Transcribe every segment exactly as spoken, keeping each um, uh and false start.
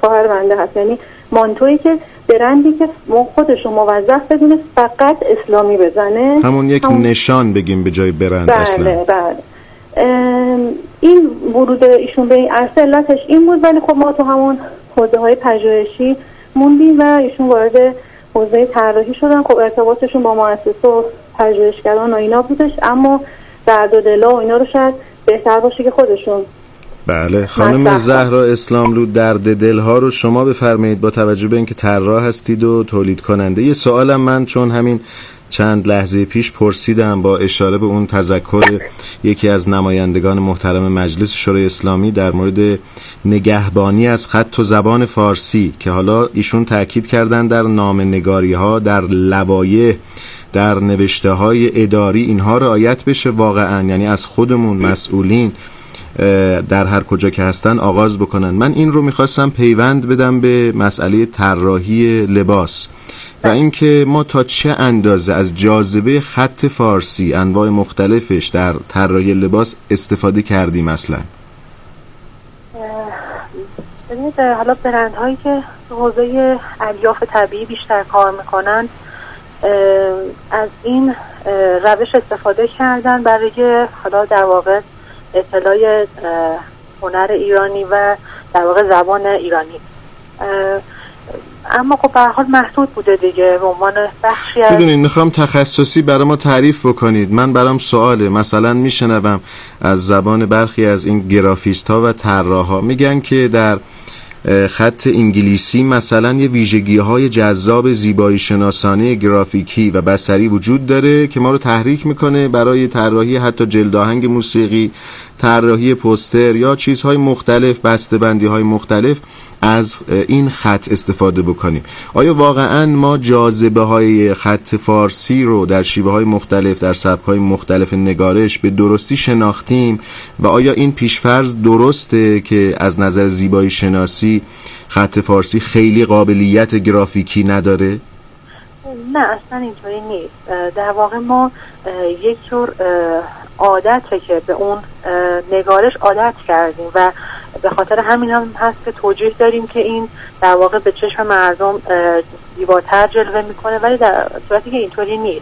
خواهر بنده هست، یعنی مانتویی که برندی که خودشون موظف بدونه فقط اسلامی بزنه، همون یک همون... نشان بگیم به جای برند. بله اصلا بله این ورود ایشون به این عرصه علتش این بود، ولی خب ما تو همون حوزه های پژوهشی موندیم و ایشون وارد حوزه طراحی شدن. خب ارتباطشون با مؤسسه و پژوهشگران و اینا بودش، اما درد و دلا و اینا رو شاید بهتر باشه که خودشون. بله خانم زهرا اسلاملو، درد دلها رو شما بفرمایید با توجه به اینکه طراح هستید و تولید کننده. یه سوالم من چون همین چند لحظه پیش پرسیدم با اشاره به اون تذکر یکی از نمایندگان محترم مجلس شورای اسلامی در مورد نگهبانی از خط و زبان فارسی که حالا ایشون تاکید کردن در نامه‌نگاری ها، در لوایح، در نوشته های اداری اینها رعایت بشه واقعا، یعنی از خودمون مسئولین در هر کجا که هستن آغاز بکنن. من این رو میخواستم پیوند بدم به مسئله طراحی لباس و اینکه ما تا چه اندازه از جاذبه خط فارسی انواع مختلفش در طراحی لباس استفاده کردیم اصلا. ببینید حالا برندهایی که حوزه الیاف طبیعی بیشتر کار میکنن از این روش استفاده کردن برای حالا در واقع اطلاع هنر ایرانی و در واقع زبان ایرانی، اما خب به هر حال محدود بوده دیگه به عنوان بخشی از. میدونید میخوام تخصصی برای ما تعریف بکنید. من برام سواله، مثلا میشنوم از زبان برخی از این گرافیست ها و طراحا میگن که در خط انگلیسی مثلا یه ویژگی های جذاب زیبایی شناسانه گرافیکی و بصری وجود داره که ما رو تحریک میکنه برای طراحی حتی جلد آهنگ موسیقی، طراحی پوستر یا چیزهای مختلف، بسته‌بندی های مختلف از این خط استفاده بکنیم. آیا واقعا ما جاذبه های خط فارسی رو در شیوه های مختلف، در سبک های مختلف نگارش به درستی شناختیم و آیا این پیشفرض درسته که از نظر زیبایی شناسی خط فارسی خیلی قابلیت گرافیکی نداره؟ نه اصلا اینطوری نیست. در واقع ما یک جور عادته که به اون نگارش عادت کردیم و به خاطر همین هم هست که توجیه داریم که این در واقع به چشم مردم زیباتر جلوه میکنه، ولی در صورتی که اینطوری نیست.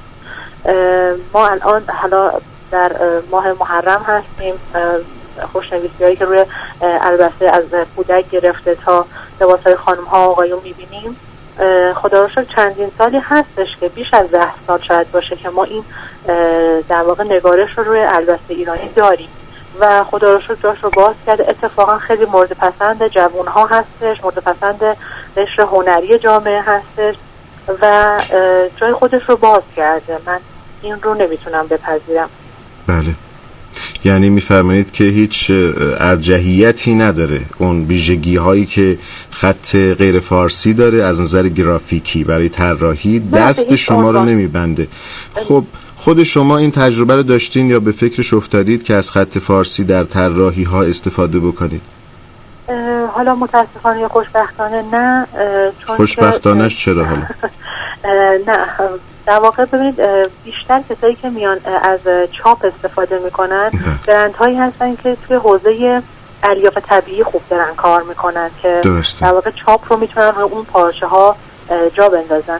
ما الان حالا در ماه محرم هستیم، خوشنویسی هایی که روی البته از کودک گرفته تا لباسهای خانم ها آقایون میبینیم، خدا رو شکر چندین سالی هستش که بیش از ده سال شاید باشه که ما این در واقع نگارش رو روی البسه ایرانی داریم و خدا رو شکر جاش رو باز کرده. اتفاقا خیلی مورد پسند جوان ها هستش، مورد پسند قشر هنری جامعه هستش و جای خودش رو باز کرده. من این رو نمیتونم بپذیرم. بله، یعنی میفرمایید که هیچ ارجحیتی نداره اون ویژگی هایی که خط غیر فارسی داره از نظر گرافیکی برای طراحی دست شما رو نمیبنده. خب خود شما این تجربه رو داشتین یا به فکرش افتادید که از خط فارسی در طراحی ها استفاده بکنید؟ حالا متاسفانه یا خوشبختانه نه. چون خوشبختانش چرا حالا؟ نه در واقع ببینید بیشتر کسایی که میان از چاپ استفاده میکنن برندهایی هستن که توی حوزه الیاف طبیعی خوب دارن کار میکنن که در واقع چاپ رو میتونن روی اون پارچه ها جا بندازن.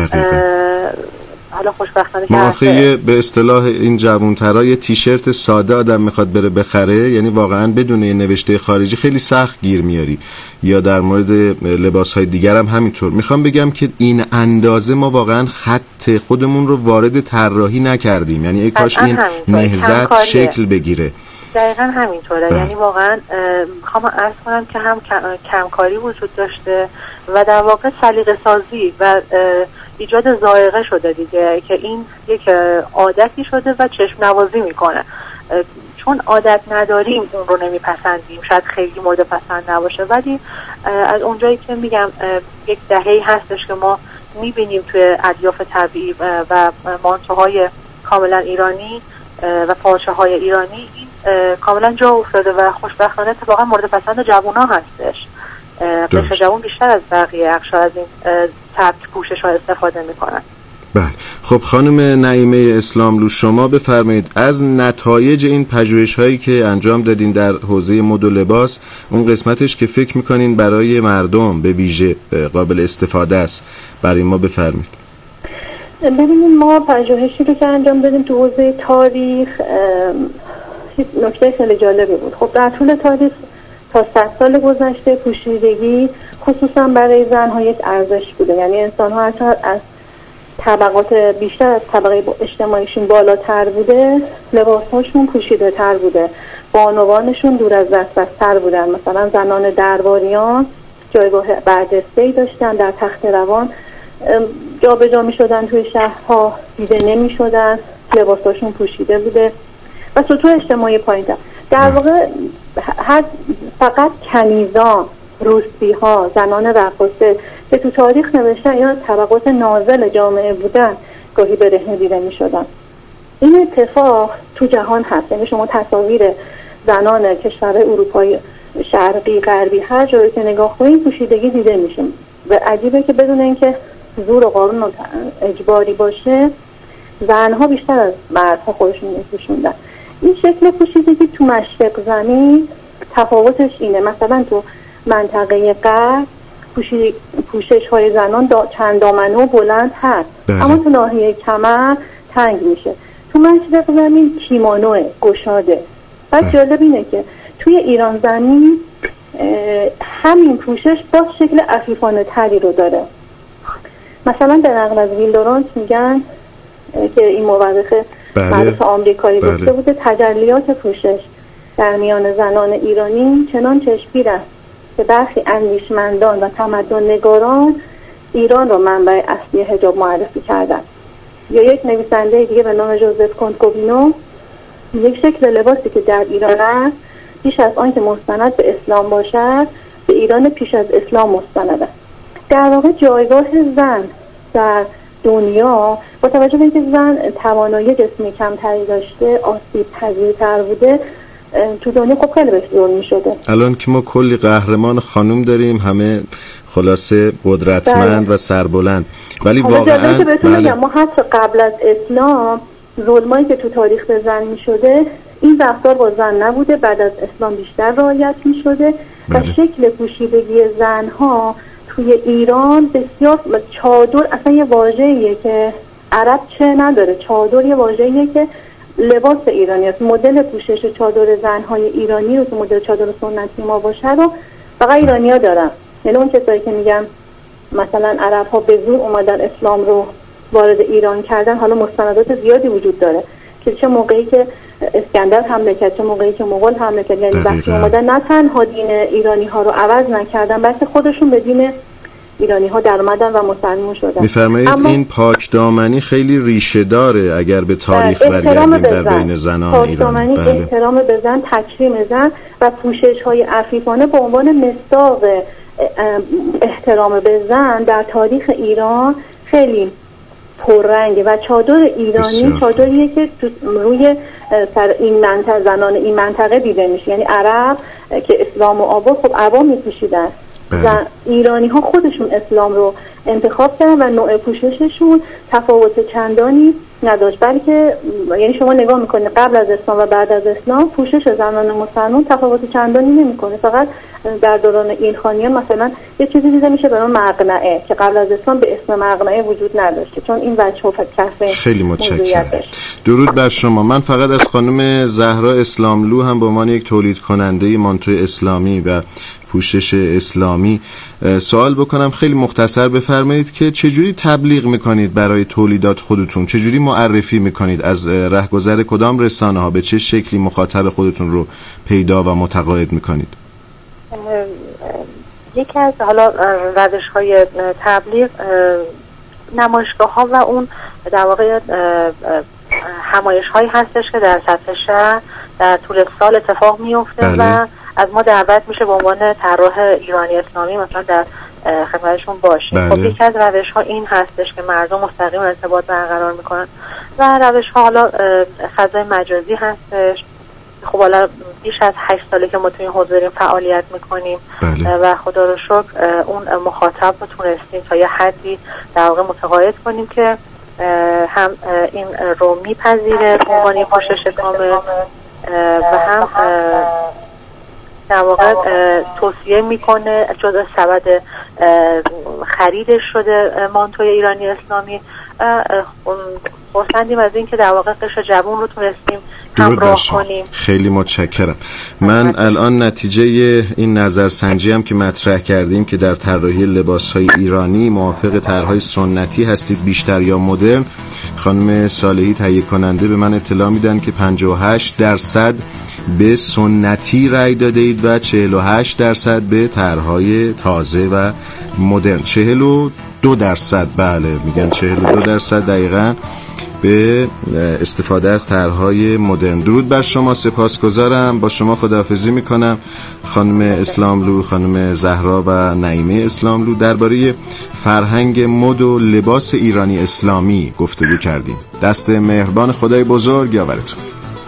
حالا خوشبختانه ما آخه به اصطلاح این جوانترها یه تیشرت ساده آدم میخواد بره بخره، یعنی واقعا بدون یه نوشته خارجی خیلی سخت گیر میاری، یا در مورد لباسهای دیگر هم همینطور. میخوام بگم که این اندازه ما واقعا خط خودمون رو وارد طراحی نکردیم، یعنی ای کاش این نهضت شکل بگیره. دقیقا همینطوره. یعنی واقعا میخوام عرض کنم که هم کمکاری وجود داشته و در واقع سلیقه سازی و ایجاد ذائقه شده دیگه که این یک عادتی شده و چشم نوازی میکنه. چون عادت نداریم اون رو نمیپسندیم، شاید خیلی مورد پسند نباشه، ولی از اونجایی که میگم یک دهه‌ای هستش که ما میبینیم توی الیاف طبیعی و مانتوهای کاملا ایرانی و پارچه های ایرانی این کاملا جا افتاده و خوشبختانه اتفاقا مورد پسند جوونا هستش. قشر جوان بیشتر از بقیه اقشار از این سبک پوشش ها استفاده میکنن. بله. خب خانم نعیمه اسلاملو، شما بفرمایید از نتایج این پژوهش هایی که انجام دادین در حوزه مد و لباس، اون قسمتش که فکر میکنین برای مردم به ویژه قابل استفاده است، برای ما بفرمایید. ببینید، ما پژوهشی رو که انجام دادیم تو حوزه تاریخ، نکته خیلی جالبی بود. خب در طول تاریخ تا صد سال گذشته پوشیدگی خصوصا برای زن‌ها یک ارزش بوده، یعنی انسان‌ها هر چقدر از طبقات بیشتر از طبقه اجتماعیشون بالاتر بوده، لباس‌هاشون پوشیده تر بوده، بانوانشون دور از دسترستر بودن. مثلا زنان درباریان جایگاه برجسته‌ای داشتن، در تخت روان جا به جا می شدن، توی شهرها دیده نمی شدن، لباساشون پوشیده بوده و سطوح اجتماعی پایین. در واقع هر فقط کنیزان، روسپی ها، زنان رقاصه که تو تاریخ نوشتن یا طبقات نازل جامعه بودن گاهی برهنه دیده می شدن. این اتفاق تو جهان هست. یعنی شما تصاویر زنان کشور اروپایی شرقی غربی هر جایی که نگاه کنید پوشیدگی دیده میشه و عجیبه که بدون اینکه زور و قانون و اجباری باشه زنها بیشتر از مردها خودشون میپوشوندن. این شکل پوشیدگی تو مشرق زمین تفاوتش اینه. مثلا تو منطقه غرب پوشش های زنان دا چند دامنه و بلند هست، اما تو ناحیه کمر تنگ میشه. تو مشرق زمین کیمانوه، گشاده. بعد جالب اینه که توی ایران زمین همین پوشش با شکل عفیفانه تری رو داره. مثلا به نقل از ویل دورانت میگن که این مورخ معروف آمریکایی گفته بوده تجلیات پوشش در میان زنان ایرانی چنان چشمگیر است که برخی اندیشمندان و تمدن نگاران ایران رو منبع اصلی حجاب معرفی کردن. یا یک نویسنده دیگه به نام جوزف کنتکوبینو یک شکل لباسی که در ایران است پیش از آن که مستند به اسلام باشد به ایران پیش از اسلام مستند است. در واقع جایگاه زن در دنیا با توجه به اینکه زن توانایی جسمی کمتری داشته، آسیب پذیرتر بوده، تو دنیا خب خیلی بهش ظلم می‌شده. الان که ما کلی قهرمان خانم داریم، همه خلاصه قدرتمند و سربلند، ولی واقعا بله. ما حتی قبل از اسلام ظلمایی که تو تاریخ به زن می‌شده این رفتار با زن نبوده، بعد از اسلام بیشتر رعایت می‌شده و شکل پوشیدگی زن‌ها توی ایران بسیار چادر اصلا یه واژه‌ایه که عرب چه نداره. چادر یه واژه‌ایه که لباس ایرانی است. مدل پوشش چادر زن‌های ایرانی رو که مدل چادر سنتی ما باشه رو فقط ایرانی‌ها دارن. یعنی اون کسایی که میگن مثلا عرب‌ها به زور اومدن اسلام رو وارد ایران کردن، حالا مستندات زیادی وجود داره که چه موقعی که اسکندر حمله کرد، چه موقعی که مغول حمله کرد، یعنی وقتی اومدن نه تنها دین ایرانی‌ها رو عوض نکردن بلکه خودشون به دین ایرانی‌ها در اومدن و مسلمان شدن. می‌فرمایید این پاک دامنی خیلی ریشه داره اگر به تاریخ برگردیم در بین زنان پاک ایران. دامنی بله. احترام به زن، تکریم زن و پوشش‌های عفیفانه به عنوان مصداق احترام به زن در تاریخ ایران خیلی پررنگه و چادر ایرانی چادریه که روی سر این منطقه زنان این منطقه دیده میشه. یعنی عرب که اسلام و آباد خب عبا میپوشیدن، زن ایرانی ها خودشون اسلام رو انتخاب کردن و نوع پوشششون تفاوت چندانی نداشت، بلکه یعنی شما نگاه میکنید قبل از اسلام و بعد از اسلام پوشش زنان مسلمان تفاوت چندانی نمیکنه. فقط در دوران ایلخانیان مثلا یه چیزی دیده میشه به نام مقنعه که قبل از اسلام به اسم مقنعه وجود نداشته چون این وجه و کسب. خیلی متشکرم. درود بر شما. من فقط از خانم زهرا اسلاملو هم به عنوان یک تولید کننده مانتو اسلامی و پوشش اسلامی سوال بکنم. خیلی مختصر بفرمایید که چجوری تبلیغ میکنید برای تولیدات خودتون؟ چجوری معرفی میکنید؟ از رهگذر کدام رسانه ها به چه شکلی مخاطب خودتون رو پیدا و متقاعد میکنید؟ یکی از حالا روش های تبلیغ نمایشگاه ها و اون در واقع همایش هایی هستش که در سطح شهر در طول سال اتفاق میفته و از ما دعوت میشه به عنوان طراح ایرانی اسلامی مثلا در خدمتشون باشیم. خب یکی از روش ها این هستش که مردم مستقیم ارتباط برقرار میکنن و روش ها حالا فضای مجازی هستش. خب حالا بیش از هشت ساله که ما توی این حوزه داریم فعالیت میکنیم و خدا رو شکر اون مخاطب رو تونستیم تا یه حدی در واقع متقاعد کنیم که هم این رو میپذیره به عنوان پوشش کامل و هم در واقع توصیه میکنه جزء سبد خریدش شده مانتوی ایرانی اسلامی. خرسندیم از این که در واقع قشر جوان رو تونستیم همراه کنیم. خیلی متشکرم. من الان نتیجه این نظرسنجی هم که مطرح کردیم که در طراحی لباس‌های ایرانی موافق طرح‌های سنتی هستید بیشتر یا مدرن، خانم صالحی تهیه کننده به من اطلاع میدن که پنجاه و هشت درصد به سنتی رأی داده اید و چهل و هشت درصد به طرح‌های تازه و مدرن. چهل و دو درصد بله میگن چهل و دو درصد دقیقاً به استفاده از طرح‌های مدرن. درود بر شما، سپاسگزارم. با شما خداحافظی میکنم خانم اسلاملو، خانم زهرا و نعیمه اسلاملو. درباره فرهنگ مد و لباس ایرانی اسلامی گفتگو کردیم. دست مهربان خدای بزرگ یاورتون.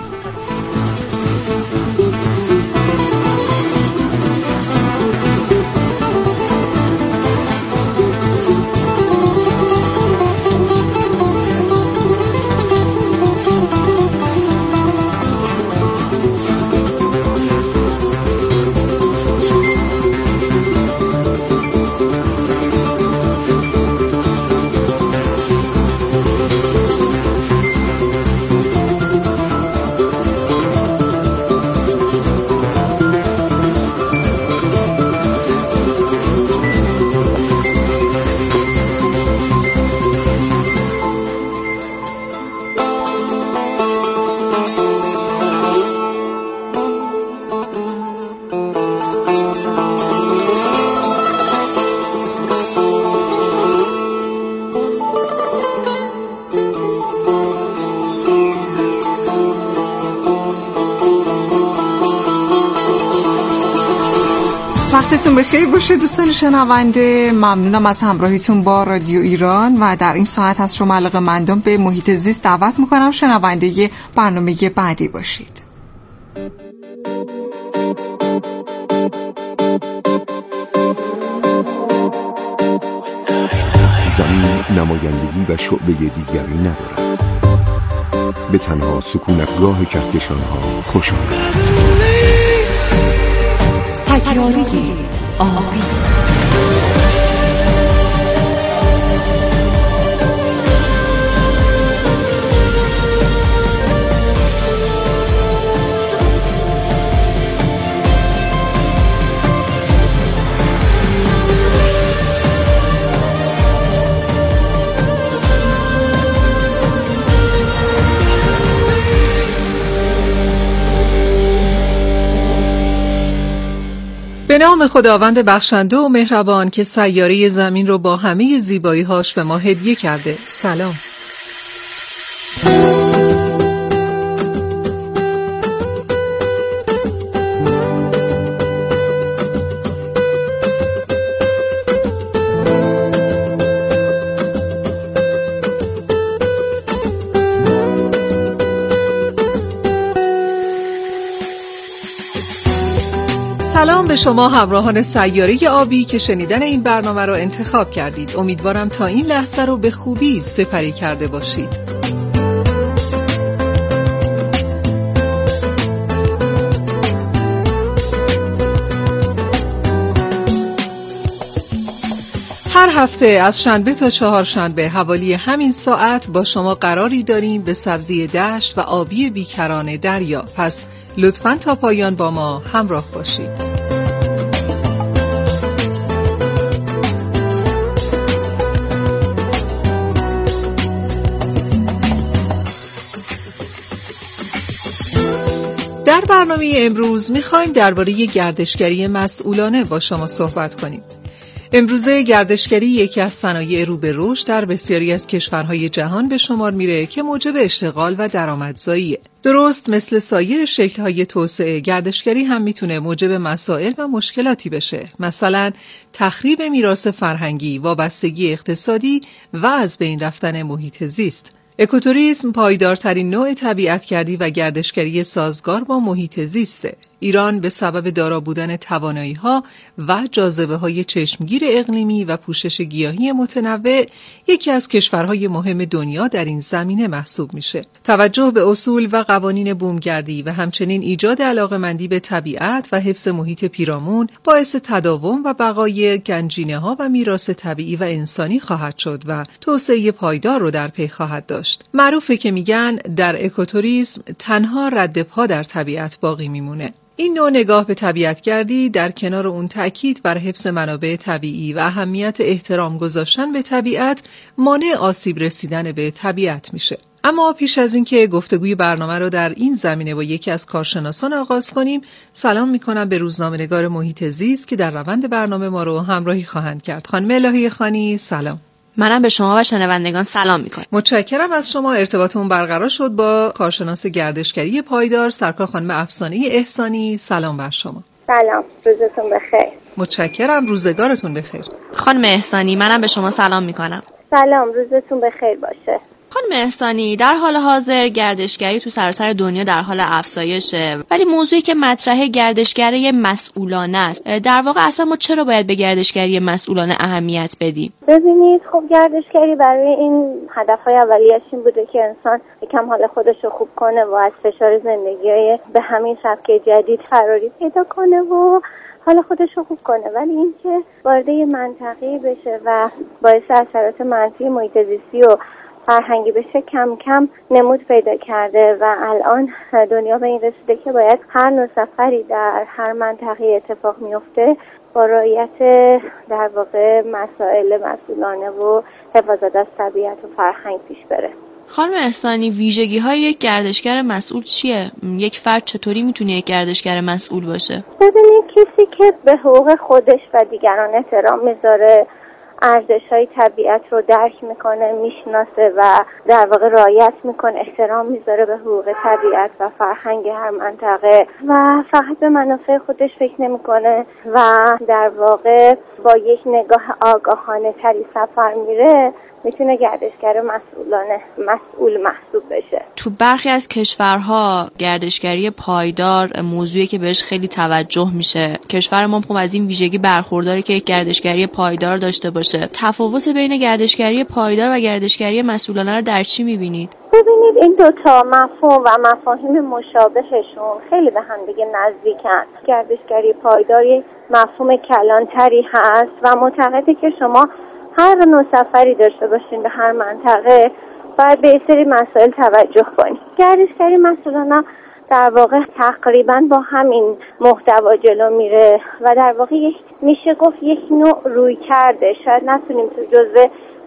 وقتتون بخیر باشه دوستان شنونده. ممنونم از همراهیتون با رادیو ایران و در این ساعت از شما علاقه‌مندان به محیط زیست دعوت میکنم شنونده برنامه بعدی باشید. زمین نمایندگی و شعبه دیگری ندارد، به تنها سکونتگاه کهکشان‌ها خوش آمد. سیاره آبی. به نام خداوند بخشنده و مهربان که سیاره زمین رو با همه زیبایی‌هاش به ما هدیه کرده. سلام. سلام به شما همراهان سیاره آبی که شنیدن این برنامه رو انتخاب کردید. امیدوارم تا این لحظه رو به خوبی سپری کرده باشید. هر هفته از شنبه تا چهارشنبه حوالی همین ساعت با شما قراری داریم به سبزی دشت و آبی بیکران دریا. پس لطفاً تا پایان با ما همراه باشید. در برنامه امروز می‌خوایم درباره گردشگری مسئولانه با شما صحبت کنیم. امروزه گردشگری یکی از صنایع رو به رشد در بسیاری از کشورهای جهان به شمار میره که موجب اشتغال و درآمدزاییه. درست مثل سایر شکل‌های توسعه، گردشگری هم میتونه موجب مسائل و مشکلاتی بشه. مثلا تخریب میراث فرهنگی، وابستگی اقتصادی و از بین رفتن محیط زیست. اکوتوریسم پایدارترین نوع طبیعتگردی و گردشگری سازگار با محیط زیسته. ایران به سبب دارا بودن توانایی‌ها و جاذبه‌های چشمگیر اقلیمی و پوشش گیاهی متنوع یکی از کشورهای مهم دنیا در این زمینه محسوب میشه. توجه به اصول و قوانین بومگردی و همچنین ایجاد علاقه‌مندی به طبیعت و حفظ محیط پیرامون باعث تداوم و بقای گنجینه‌ها و میراث طبیعی و انسانی خواهد شد و توسعه پایدار رو در پی خواهد داشت. معروفه که میگن در اکوتوریسم تنها رد پا در طبیعت باقی میمونه. این نوع نگاه به طبیعتگردی در کنار اون تأکید بر حفظ منابع طبیعی و اهمیت احترام گذاشتن به طبیعت مانع آسیب رسیدن به طبیعت میشه. اما پیش از اینکه گفتگوی برنامه رو در این زمینه با یکی از کارشناسان آغاز کنیم، سلام میکنم به روزنامه‌نگار محیط زیست که در روند برنامه ما رو همراهی خواهند کرد. خانم الهی خانی سلام. منم به شما و شنوندگان سلام میکنم. متشکرم از شما. ارتباطمون برقرار شد با کارشناس گردشگری پایدار سرکار خانم افسانه احسانی. سلام بر شما. سلام، روزتون بخیر. متشکرم، روزگارتون بخیر. خانم احسانی منم به شما سلام میکنم. سلام، روزتون بخیر باشه. خانم احسانی، در حال حاضر گردشگری تو سراسر دنیا در حال افزایشه، ولی موضوعی که مطرحه گردشگری مسئولانه است. در واقع اصلا ما چرا باید به گردشگری مسئولانه اهمیت بدیم؟ ببینید، خب گردشگری برای این هدفهای اولیه‌اش این بوده که انسان یکم حال خودش رو خوب کنه و از فشار زندگی به همین سبک جدید فراری پیدا کنه و حال خودش رو خوب کنه. ولی اینکه وارد یه منطقه‌ای بشه و باعث اثرات منفی محیط زیستی و فرهنگی بشه کم کم نمود پیدا کرده و الان دنیا به این رسیده که باید هر نوع سفری در هر منطقه اتفاق میفته با رعایت در واقع مسائل مسئولانه و حفاظت از طبیعت و فرهنگ پیش بره. خانم احسانی، ویژگی های یک گردشگر مسئول چیه؟ یک فرد چطوری میتونه یک گردشگر مسئول باشه؟ ببینید، کسی که به حقوق خودش و دیگران احترام میذاره، ارزش‌های طبیعت رو درک میکنه، میشناسه و در واقع رعایت میکنه، احترام میذاره به حقوق طبیعت و فرهنگ هر منطقه و فقط به منافع خودش فکر نمیکنه و در واقع با یک نگاه آگاهانه تری سفر میره، میتونه گردشگر مسئولانه مسئول محسوب بشه. تو برخی از کشورها گردشگری پایدار موضوعی که بهش خیلی توجه میشه. کشور ما هم از این ویژگی برخورداره که یک گردشگری پایدار داشته باشه. تفاوت بین گردشگری پایدار و گردشگری مسئولانه رو در چی میبینید؟ ببینید، این دوتا مفهوم و مفاهیم مشابهشون خیلی به هم دیگه نزدیکن. گردشگری پایدار یک مفهوم کلانتری هست و معتقده که شما هر نوع سفری داشته باشین به هر منطقه باید به سری مسائل توجه کنید. گردشگری مسئولانه در واقع تقریبا با همین محتوا جلو میره و در واقع یک میشه گفت یک نوع روی کرده، شاید نتونیم تو جزء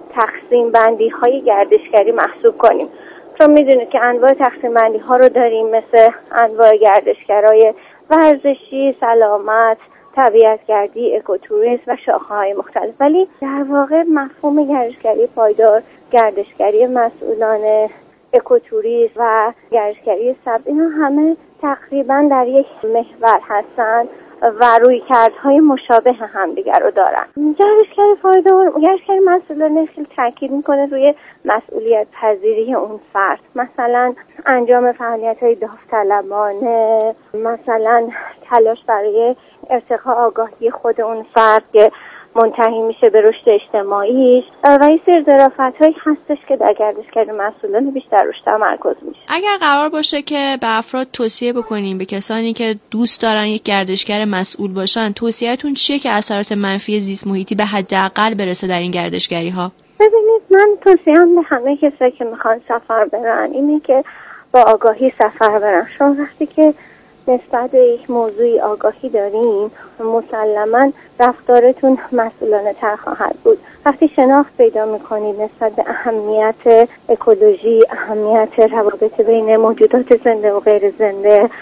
تقسیم بندی های گردشگری محسوب کنیم، چون میدونید که انواع تقسیم بندی ها رو داریم، مثل انواع گردشگرای ورزشی، سلامت، طبیعتگردی، اکوتوریسم و شاخه‌های مختلف. ولی در واقع مفهوم گردشگری پایدار، گردشگری مسئولانه، اکوتوریسم و گردشگری سبز، اینا همه تقریبا در یک محور هستن و رویکردهای مشابه همدیگر رو دارن. گردشگری پایدار، گردشگری مسئولانه خیلی تاکید میکنه روی مسئولیت پذیری اون فرد، مثلا انجام فعالیت‌های داوطلبانه، مثلا تلاش برای ارتقاء آگاهی خود اون فرد که منتهی میشه به رشد اجتماعیش و این سری ظرافت‌هایی هستش که در گردشگری مسئولانه بیشتر روش تمرکز میشه. اگر قرار باشه که به افراد توصیه بکنیم، به کسانی که دوست دارن یک گردشگر مسئول باشن، توصیه‌تون چیه که اثرات منفی زیست محیطی به حداقل برسه در این گردشگری ها؟ ببینید، من توصیه‌ام به همه کسایی که میخوان سفر برن اینه که با آگاهی سفر برن. شما وقتی که نسبت به یک موضوعی آگاهی دارین، مسلماً رفتارتون مسئولانه تر خواهد بود. وقتی شناخت پیدا میکنید نسبت به اهمیت اکولوژی، اهمیت روابط بین موجودات زنده و غیر زنده،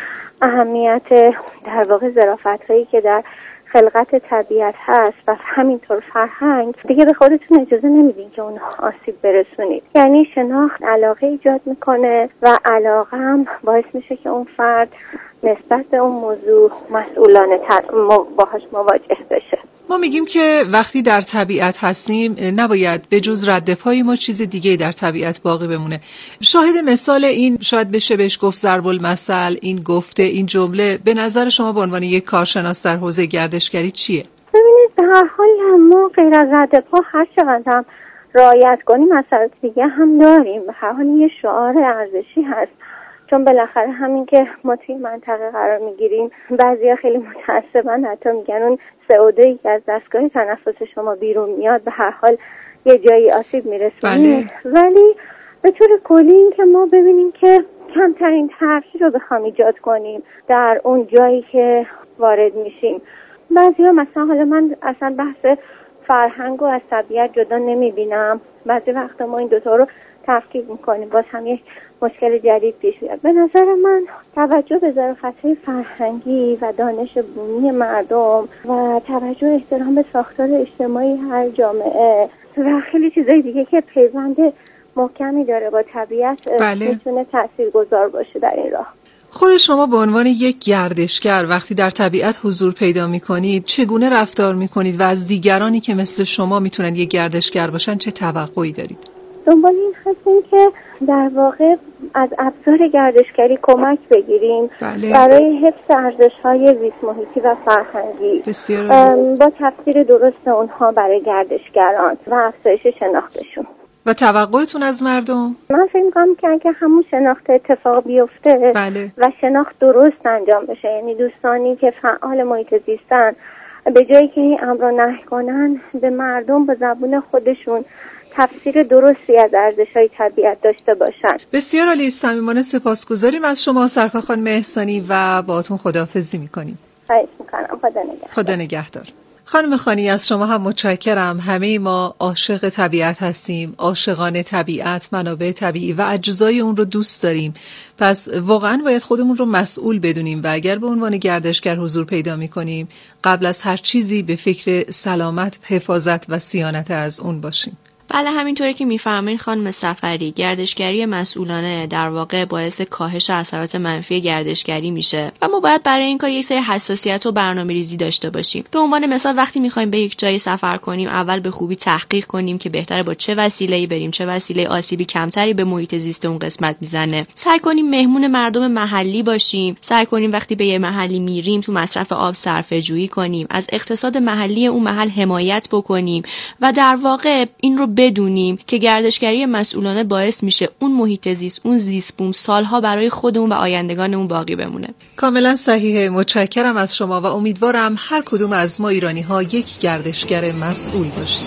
اهمیت در واقع ظرافت‌هایی که در خلقت طبیعت هست و همینطور فرهنگ، دیگه به خودتون اجازه نمیدین که اون آسیب برسونید. یعنی شناخت علاقه ایجاد میکنه و علاقه هم باعث میشه که اون فرد نسبت به اون موضوع مسئولانه تر باهاش مواجه بشه. ما میگیم که وقتی در طبیعت هستیم نباید به جز رد پای ما چیز دیگه در طبیعت باقی بمونه. شاهد مثال این شاید بشه بهش گفت ضرب المثل، این گفته، این جمله به نظر شما به عنوان یک کارشناس در حوزه گردشگری چیه؟ ببینید به هر حال ما غیر از رد پا هر چقدر هم رعایت کنیم اثرات دیگه هم داریم. به هر حال یه شعار ارزشی هست، چون بالاخره همین که ما توی منطقه قرار میگیریم بعضیا خیلی متعصبن حتی میگن اون سه او دو که از دستگاه تنفس شما بیرون میاد به هر حال یه جایی آسیب میرسونه. بله. ولی به طور کلی این که ما ببینیم که کمترین ترفیع رو بخوام ایجاد کنیم در اون جایی که وارد میشیم. بعضیا مثلا حالا من اصلا بحث فرهنگ و از طبیعت جدا نمیبینم، بعضی وقتا ما این دوتا رو تفکیک میکنیم باز هم یک مشکل جدید پیش میاد. به نظر من توجه به ظرافت‌های فرهنگی و دانش بومی مردم و توجه احترام به ساختار اجتماعی هر جامعه و خیلی چیزای دیگه که پیوند محکمی داره با طبیعت بله. میتونه تاثیرگذار باشه در این راه. خود شما به عنوان یک گردشگر وقتی در طبیعت حضور پیدا می‌کنید چگونه رفتار می‌کنید و از دیگرانی که مثل شما میتونن یک گردشگر باشن چه توقعی دارید؟ دنبال این هستیم که در واقع از ابزار گردشگری کمک بگیریم بله. برای حفظ ارزش‌های زیست محیطی و فرهنگی با تفسیر درست اونها برای گردشگران و افزایش شناختشون. و توقعتون از مردم؟ من فکر می‌کنم که اگه همون شناخت اتفاق بیفته بله. و شناخت درست انجام بشه، یعنی دوستانی که فعال محیط زیستن به جایی که این امر رو نهی کنن به مردم به زبون خودشون تفسیر درستی از ارزش‌های طبیعت داشته باشن. بسیار عالی، صمیمانه سپاسگزاریم از شما سرکار خانم احسانی و باهاتون خداحافظی می‌کنیم. خواهش می‌کنم. خدا نگهدار. خدا نگهدار. خانم خانی از شما هم متشکرم. همه ما عاشق طبیعت هستیم، عاشقان طبیعت، منابع طبیعی و اجزای اون رو دوست داریم. پس واقعا باید خودمون رو مسئول بدونیم و اگر به عنوان گردشگر حضور پیدا می‌کنیم قبل از هر چیزی به فکر سلامت، حفاظت و صیانت از اون باشیم. بله همینطوری که میفرمایید خانم صفری، گردشگری مسئولانه در واقع باعث کاهش اثرات منفی گردشگری میشه و ما باید برای این کار یک سری حساسیت و برنامه‌ریزی داشته باشیم. به عنوان مثال وقتی میخوایم به یک جایی سفر کنیم اول به خوبی تحقیق کنیم که بهتره با چه وسیله‌ای بریم، چه وسیله آسیبی کمتری به محیط زیست اون قسمت میزنه. سعی کنیم مهمون مردم محلی باشیم، سعی کنیم وقتی به یه محلی میریم تو مصرف آب صرفه‌جویی کنیم، از اقتصاد محلی اون محل حمایت بکنیم و در واقع این رو بدونیم که گردشگری مسئولانه باعث میشه اون محیط زیست، اون زیست بوم سالها برای خودمون و آیندگانمون باقی بمونه. کاملا صحیحه. متشکرم از شما و امیدوارم هر کدوم از ما ایرانی ها یک گردشگر مسئول باشیم.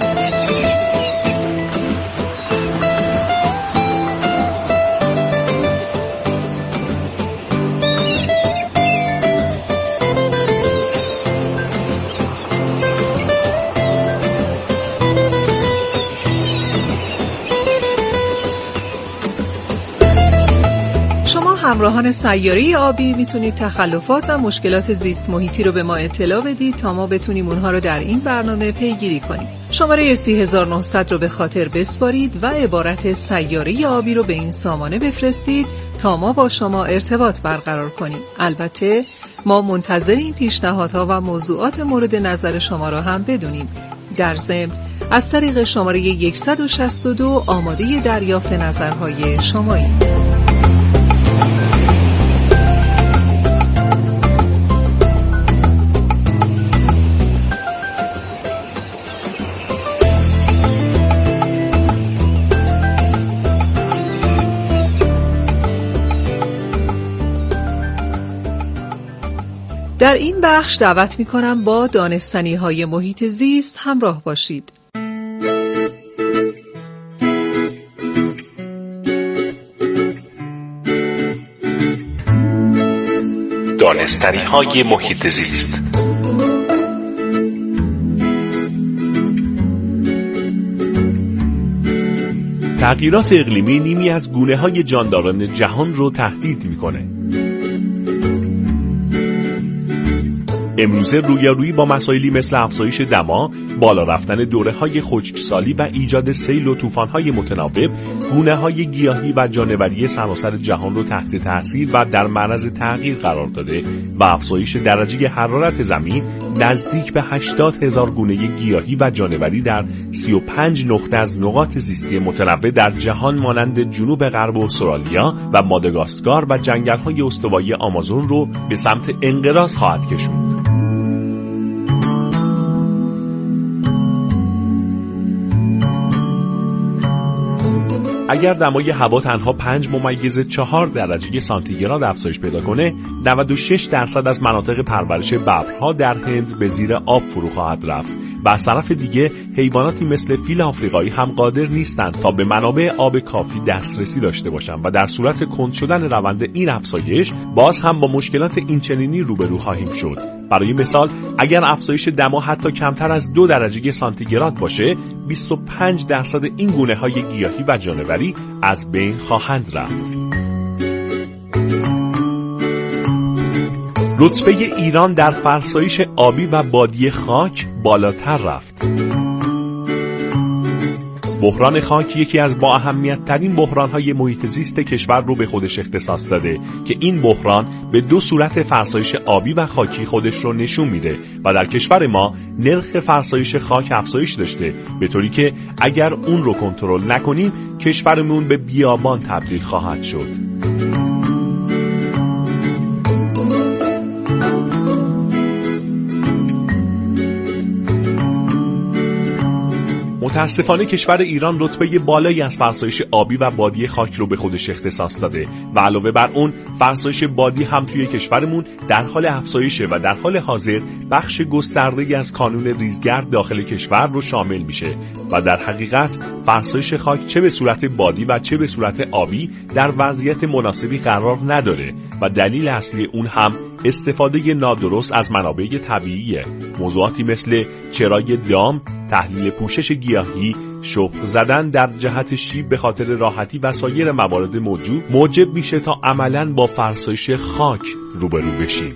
همراهان سیاره آبی میتونید تخلفات و مشکلات زیست محیطی رو به ما اطلاع بدید تا ما بتونیم اونها رو در این برنامه پیگیری کنیم. شماره سی هزار و نهصد رو به خاطر بسپارید و عبارت سیاره آبی رو به این سامانه بفرستید تا ما با شما ارتباط برقرار کنیم. البته ما منتظر این پیشنهادها و موضوعات مورد نظر شما را هم بدونیم. در ضمن از طریق شماره صد و شصت و دو آماده دریافت نظرهای شماییم. در این بخش دعوت می‌کنم با دانستنی‌های محیط زیست همراه باشید. دانستنی‌های محیط زیست. تغییرات اقلیمی نیمی از گونه‌های جانداران جهان رو تهدید می‌کنه. امروزه رویارویی با مسائلی مثل افزایش دما، بالا رفتن دوره‌های خشکسالی و ایجاد سیل و طوفان‌های متناوب، گونه‌های گیاهی و جانوری سراسر جهان رو تحت تاثیر و در معرض تغییر قرار داده و افزایش درجه حرارت زمین نزدیک به هشتاد هزار گونه گیاهی و جانوری در سی و پنج نقطه از نقاط زیستی متنوع در جهان مانند جنوب غرب استرالیا و ماداگاسکار و جنگل‌های استوایی آمازون رو به سمت انقراض خواهد کشوند. اگر دمای هوا تنها پنج ممیز چهار درجه سانتیگراد افزایش پیدا کنه، نود و شش درصد از مناطق پرورش ببرها در هند به زیر آب فرو خواهد رفت و از طرف دیگه حیواناتی مثل فیل آفریقایی هم قادر نیستند تا به منابع آب کافی دسترسی داشته باشند و در صورت کند شدن روند این افزایش باز هم با مشکلات اینچنینی روبرو خواهیم شد. برای مثال اگر افزایش دما حتی کمتر از دو درجه سانتیگراد باشه، بیست و پنج درصد این گونه‌های گیاهی و جانوری از بین خواهند رفت. رتبه ایران در فرسایش آبی و بادی خاک بالاتر رفت. بحران خاک یکی از با اهمیت ترین بحران‌های محیط زیست کشور رو به خودش اختصاص داده که این بحران به دو صورت فرسایش آبی و خاکی خودش رو نشون میده و در کشور ما نرخ فرسایش خاک افزایش داشته، به طوری که اگر اون رو کنترل نکنیم کشورمون به بیابان تبدیل خواهد شد. متاسفانه کشور ایران رتبه بالایی از فرسایش آبی و بادی خاک رو به خودش اختصاص داده و علاوه بر اون فرسایش بادی هم توی کشورمون در حال افزایشه و در حال حاضر بخش گسترده‌ای از کانون ریزگرد داخل کشور رو شامل میشه و در حقیقت فرسایش خاک چه به صورت بادی و چه به صورت آبی در وضعیت مناسبی قرار نداره و دلیل اصلی اون هم استفاده نادرست از منابع طبیعیه. موضوعاتی مثل چرای دام، تحلیل پوشش گیاهی، شخم زدن در جهت شیب به خاطر راحتی و سایر موارد موجود موجب میشه تا عملاً با فرسایش خاک روبرو بشیم.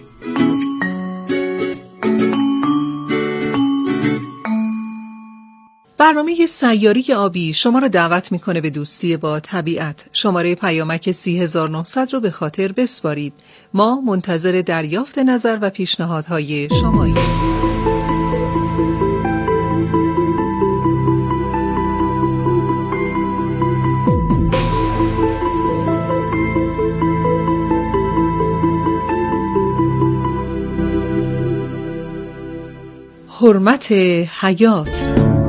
برنامه سیاری آبی شما را دعوت میکنه به دوستی با طبیعت. شماره پیامک سی هزار و نهصد رو به خاطر بسپارید. ما منتظر دریافت نظر و پیشنهادهای شماییم. حرمت حیات.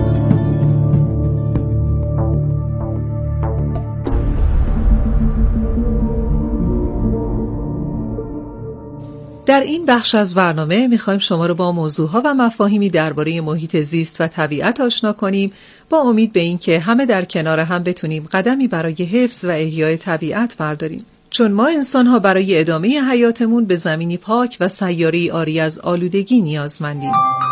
در این بخش از برنامه میخوایم شما رو با موضوعها و مفاهیمی درباره محیط زیست و طبیعت آشنا کنیم با امید به این که همه در کنار هم بتونیم قدمی برای حفظ و احیای طبیعت برداریم. چون ما انسان‌ها برای ادامه حیاتمون به زمینی پاک و سیاره‌ای عاری از آلودگی نیازمندیم.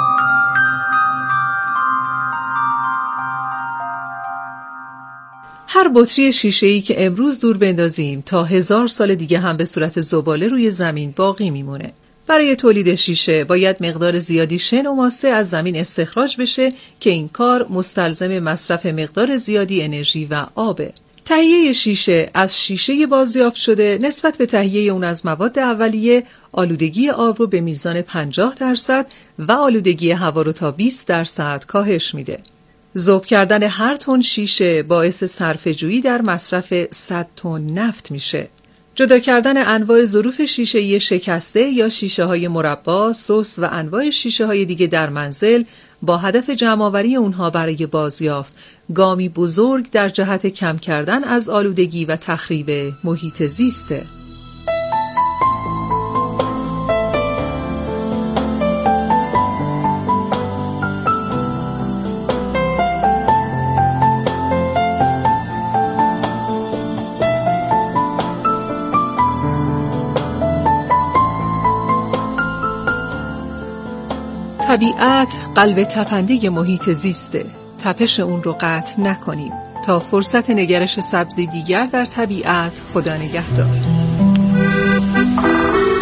هر بطری شیشه‌ای که امروز دور بندازیم تا هزار سال دیگه هم به صورت زباله روی زمین باقی میمونه. برای تولید شیشه باید مقدار زیادی شن و ماسه از زمین استخراج بشه که این کار مستلزم مصرف مقدار زیادی انرژی و آبه. تهیه شیشه از شیشه بازیافت شده نسبت به تهیه اون از مواد اولیه آلودگی آب رو به میزان پنجاه درصد و آلودگی هوا رو تا بیست درصد کاهش میده. ذوب کردن هر تن شیشه باعث صرفه‌جویی در مصرف صد تن نفت میشه. جدا کردن انواع ظروف شیشه‌ای شکسته یا شیشه‌های مربا، سس و انواع شیشه‌های دیگه در منزل با هدف جمع‌آوری اونها برای بازیافت گامی بزرگ در جهت کم کردن از آلودگی و تخریب محیط زیسته. طبیعت قلب تپنده محیط زیسته. تپش اون رو قطع نکنیم. تا فرصت نگرش سبزی دیگر در طبیعت، خدا نگهدار.